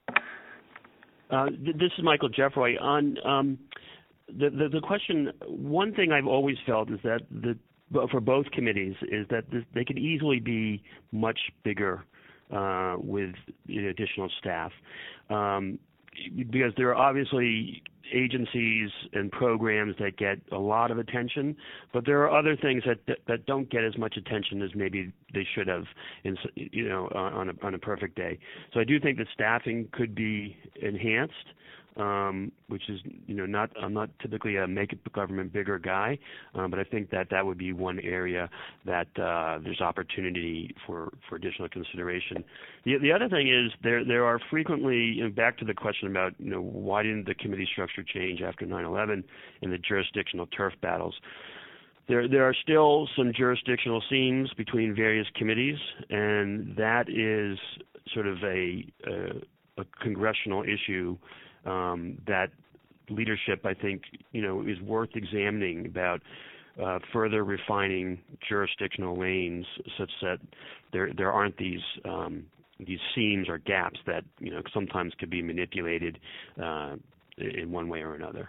This is Michael Jeffroy. On the question, one thing I've always felt is that for both committees is that they could easily be much bigger with additional staff, because there are obviously agencies and programs that get a lot of attention, but there are other things that don't get as much attention as maybe they should have, on a perfect day. So I do think that staffing could be enhanced, which is, I'm not typically a make government bigger guy, but I think that would be one area that there's opportunity for additional consideration. The other thing is there are frequently, back to the question about, why didn't the committee structure change after 9/11 and the jurisdictional turf battles? There are still some jurisdictional seams between various committees, and that is sort of a congressional issue that leadership, I think, is worth examining about further refining jurisdictional lanes such that there aren't these seams or gaps that sometimes could be manipulated in one way or another.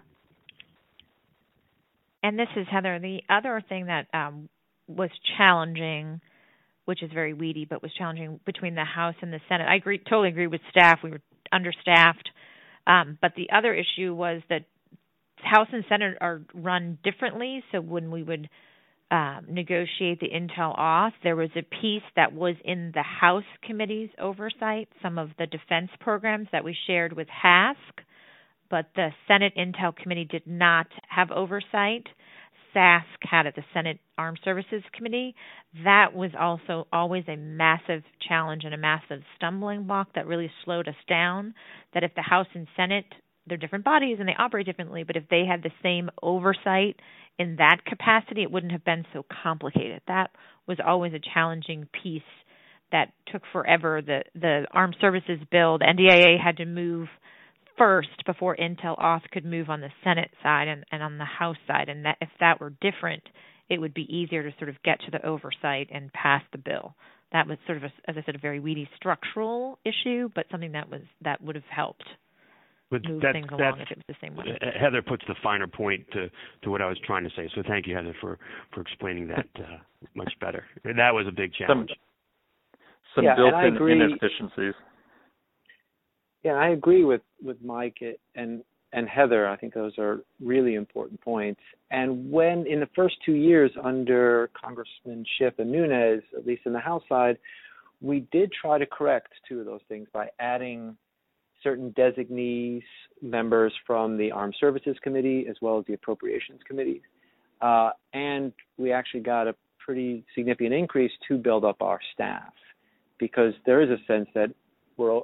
And this is Heather. The other thing that was challenging which is very weedy, but was challenging between the House and the Senate. I totally agree with staff. We were understaffed. But the other issue was that House and Senate are run differently. So when we would negotiate the Intel Auth, there was a piece that was in the House committee's oversight, some of the defense programs that we shared with HASC, but the Senate Intel Committee did not have oversight. SASC had it, the Senate Armed Services Committee. That was also always a massive challenge and a massive stumbling block that really slowed us down, that if the House and Senate, they're different bodies and they operate differently, but if they had the same oversight in that capacity, it wouldn't have been so complicated. That was always a challenging piece that took forever. The Armed Services bill, the NDAA had to move first before Intel Auth could move on the Senate side and on the House side. And that if that were different, it would be easier to sort of get to the oversight and pass the bill. That was sort of, as I said, a very weedy structural issue, but something that would have helped move things along if it was the same way. Heather puts the finer point to what I was trying to say. So thank you, Heather, for explaining that much better. That was a big challenge. Some built-in inefficiencies. Yeah, I agree with Mike and Heather. I think those are really important points. And when in the first 2 years under Congressman Schiff and Nunes, at least in the House side, we did try to correct two of those things by adding certain designees, members from the Armed Services Committee as well as the Appropriations Committee. And we actually got a pretty significant increase to build up our staff, because there is a sense that we're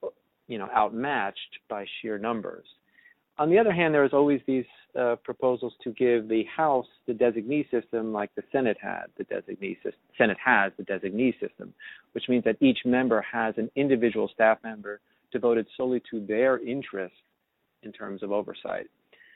outmatched by sheer numbers. On the other hand, there's always these proposals to give the House the designee system like the Senate had the designee system. Senate has the designee system, which means that each member has an individual staff member devoted solely to their interests in terms of oversight.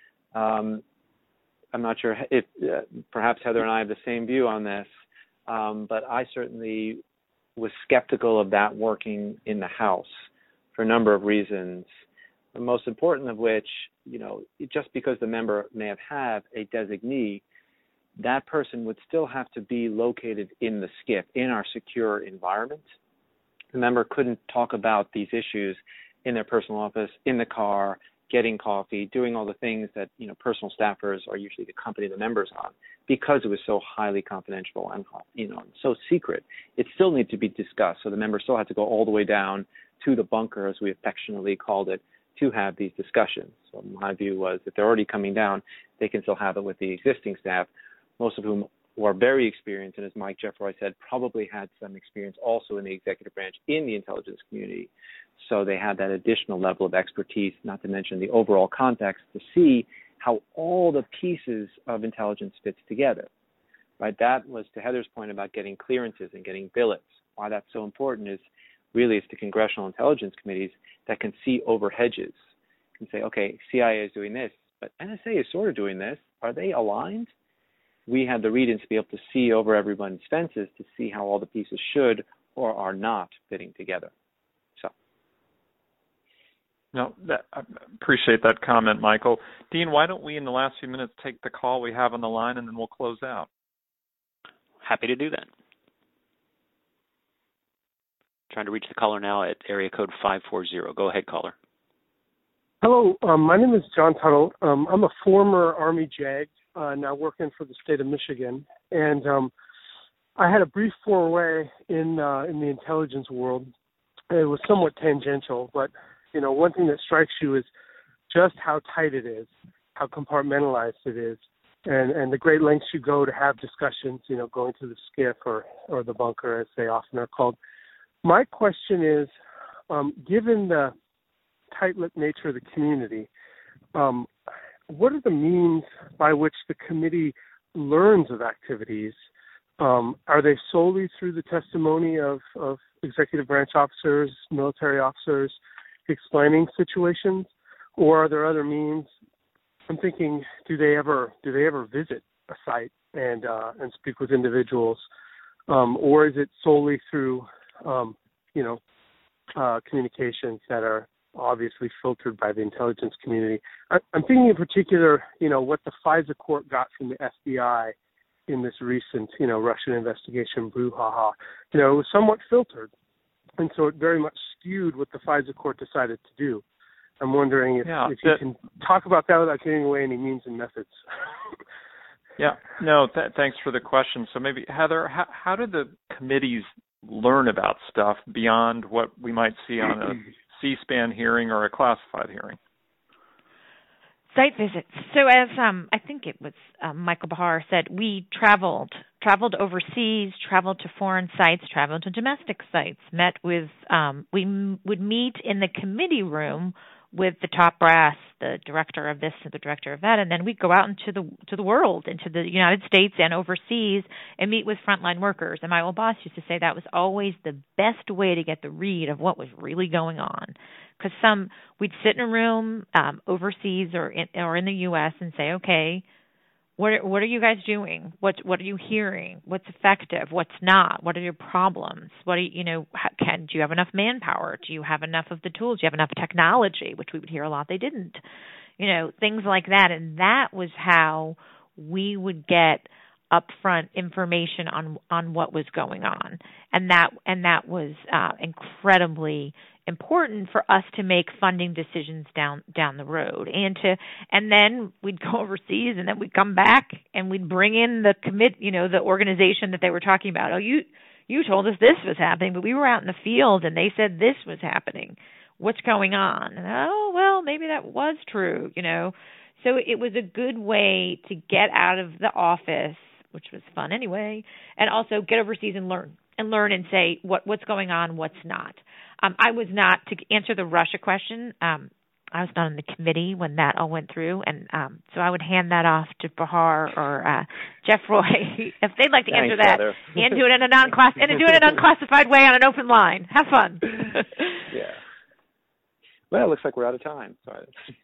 I'm not sure if perhaps Heather and I have the same view on this, but I certainly was skeptical of that working in the House for a number of reasons. The most important of which, just because the member may have a designee, that person would still have to be located in the SCIF, in our secure environment. The member couldn't talk about these issues in their personal office, in the car, getting coffee, doing all the things that personal staffers are usually to accompany the members on, because it was so highly confidential and so secret. It still needed to be discussed. So the member still had to go all the way down to the bunker, as we affectionately called it, to have these discussions. So my view was if they're already coming down, they can still have it with the existing staff, most of whom were very experienced, and as Mike Jeffroy said, probably had some experience also in the executive branch in the intelligence community. So they had that additional level of expertise, not to mention the overall context, to see how all the pieces of intelligence fits together. Right? That was to Heather's point about getting clearances and getting billets. Why that's so important is really it's the congressional intelligence committees that can see over hedges, can say, okay, CIA is doing this, but NSA is sort of doing this. Are they aligned? We have the read-ins to be able to see over everyone's fences to see how all the pieces should or are not fitting together. So. No, I appreciate that comment, Michael. Dean, why don't we, in the last few minutes, take the call we have on the line, and then we'll close out. Happy to do that. Trying to reach the caller now at area code 540. Go ahead, caller. Hello, my name is John Tuttle. I'm a former Army JAG, now working for the state of Michigan, and I had a brief foray in the intelligence world. It was somewhat tangential, but one thing that strikes you is just how tight it is, how compartmentalized it is, and the great lengths you go to have discussions, going to the SCIF or the bunker, as they often are called. My question is, given the tight-lipped nature of the community, what are the means by which the committee learns of activities? Are they solely through the testimony of executive branch officers, military officers, explaining situations, or are there other means? I'm thinking, do they ever visit a site and speak with individuals, or is it solely through communications that are obviously filtered by the intelligence community? I'm thinking in particular, what the FISA court got from the FBI in this recent, Russian investigation brouhaha, it was somewhat filtered. And so it very much skewed what the FISA court decided to do. I'm wondering if you can talk about that without giving away any means and methods. Yeah, no, thanks for the question. So maybe, Heather, how did the committees learn about stuff beyond what we might see on a C-SPAN hearing or a classified hearing? Site visits. So as I think it was Michael Bahar said, we traveled overseas, traveled to foreign sites, traveled to domestic sites, met with, we would meet in the committee room with the top brass, the director of this and the director of that, and then we'd go out into the world, into the United States and overseas, and meet with frontline workers. And my old boss used to say that was always the best way to get the read of what was really going on, because we'd sit in a room overseas or in the U.S. and say, okay, what are you guys doing? What are you hearing? What's effective? What's not? What are your problems? Do you have enough manpower? Do you have enough of the tools? Do you have enough technology? Which we would hear a lot they didn't. Things like that. And that was how we would get upfront information on what was going on. And that was incredibly important for us to make funding decisions down the road, and then we'd go overseas, and then we'd come back and we'd bring in the organization that they were talking about. Oh, you told us this was happening, but we were out in the field and they said this was happening. What's going on? And, oh, well, maybe that was true, So it was a good way to get out of the office, which was fun anyway, and also get overseas and learn and say what's going on, what's not. I was not, to answer the Russia question, I was not on the committee when that all went through, and so I would hand that off to Bahar or Jeff Roy if they'd like to answer that, and do it in an unclassified way on an open line. Have fun. Yeah. Well, it looks like we're out of time. Sorry.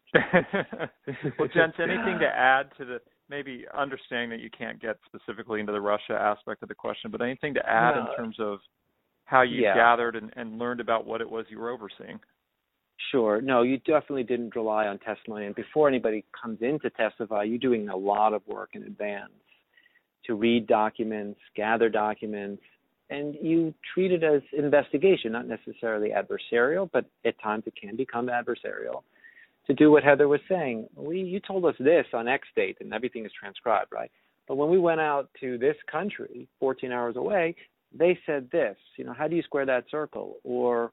Well, gents, anything to add to the maybe understanding that you can't get specifically into the Russia aspect of the question, but anything to add in terms of how you gathered and learned about what it was you were overseeing? Sure. No, you definitely didn't rely on testimony. And before anybody comes in to testify, you're doing a lot of work in advance to read documents, gather documents, and you treat it as investigation, not necessarily adversarial, but at times it can become adversarial. To do what Heather was saying, you told us this on X date, and everything is transcribed, right? But when we went out to this country, 14 hours away, they said this. How do you square that circle? Or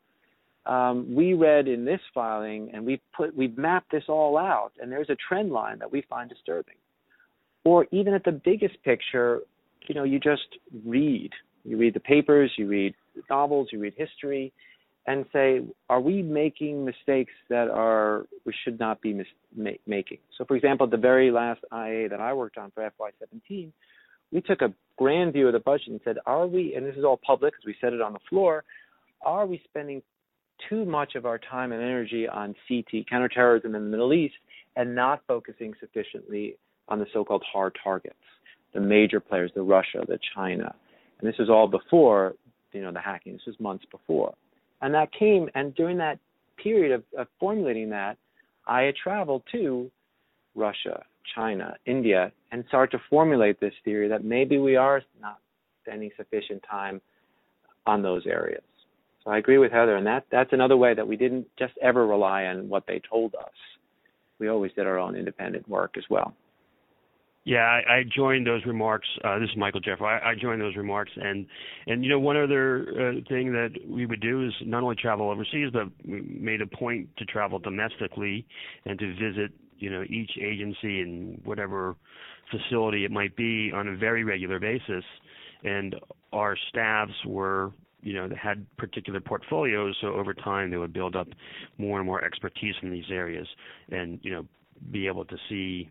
we read in this filing, and we've mapped this all out, and there's a trend line that we find disturbing. Or even at the biggest picture, you just read. You read the papers, you read novels, you read history, and say, are we making mistakes that we should not be making? So, for example, the very last IA that I worked on for FY17, we took a grand view of the budget and said, are we, and this is all public because we said it on the floor, are we spending too much of our time and energy on CT, counterterrorism in the Middle East, and not focusing sufficiently on the so-called hard targets, the major players, the Russia, the China. And this was all before, the hacking. This was months before. And that came, and during that period of formulating that, I had traveled to Russia, China, India, and started to formulate this theory that maybe we are not spending sufficient time on those areas. So I agree with Heather, and that's another way that we didn't just ever rely on what they told us. We always did our own independent work as well. Yeah, I joined those remarks. This is Michael Jeffrey. I joined those remarks, and one other thing that we would do is not only travel overseas, but we made a point to travel domestically and to visit, each agency and whatever facility it might be on a very regular basis. And our staffs were, they had particular portfolios, so over time they would build up more and more expertise in these areas, and be able to see.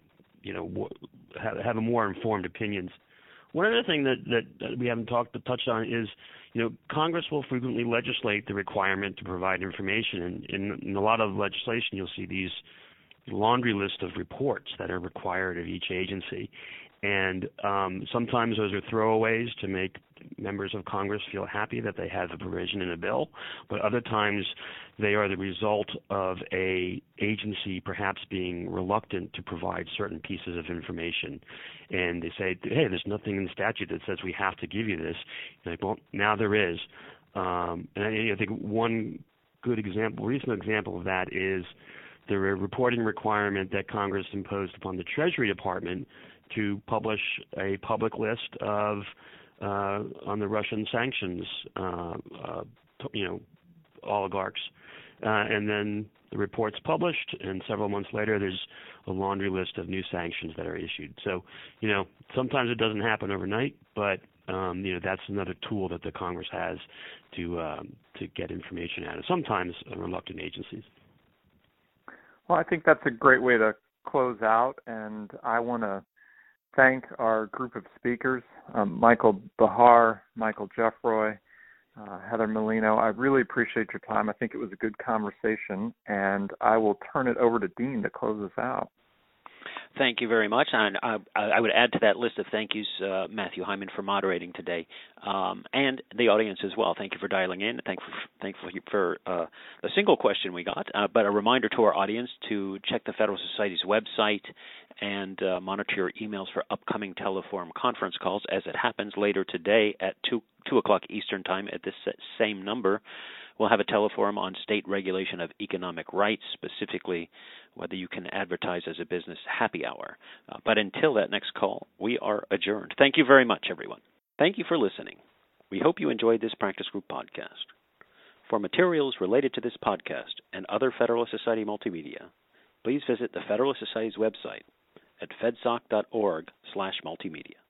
Have a more informed opinions. One other thing that we haven't touched on is, Congress will frequently legislate the requirement to provide information, and in a lot of legislation you'll see these laundry list of reports that are required of each agency. And sometimes those are throwaways to make members of Congress feel happy that they have a provision in a bill, but other times they are the result of a agency perhaps being reluctant to provide certain pieces of information. And they say, hey, there's nothing in the statute that says we have to give you this. Like, well, now there is. And I think one good example, recent example of that is the reporting requirement that Congress imposed upon the Treasury Department to publish a public list of on the Russian sanctions, oligarchs, and then the report's published, and several months later, there's a laundry list of new sanctions that are issued. So, sometimes it doesn't happen overnight, but that's another tool that the Congress has to get information out of sometimes reluctant agencies. Well, I think that's a great way to close out, and I want to thank our group of speakers, Michael Bahar, Michael Jeffroy, Heather Molino. I really appreciate your time. I think it was a good conversation, and I will turn it over to Dean to close us out. Thank you very much. And I would add to that list of thank yous, Matthew Hyman, for moderating today, and the audience as well. Thank you for dialing in. Thankful for the single question we got, but a reminder to our audience to check the Federal Society's website and monitor your emails for upcoming Teleforum conference calls as it happens later today at 2 o'clock Eastern Time at this same number. We'll have a Teleforum on state regulation of economic rights, specifically whether you can advertise as a business happy hour. But until that next call, we are adjourned. Thank you very much, everyone. Thank you for listening. We hope you enjoyed this Practice Group podcast. For materials related to this podcast and other Federalist Society multimedia, please visit the Federalist Society's website at fedsoc.org/multimedia.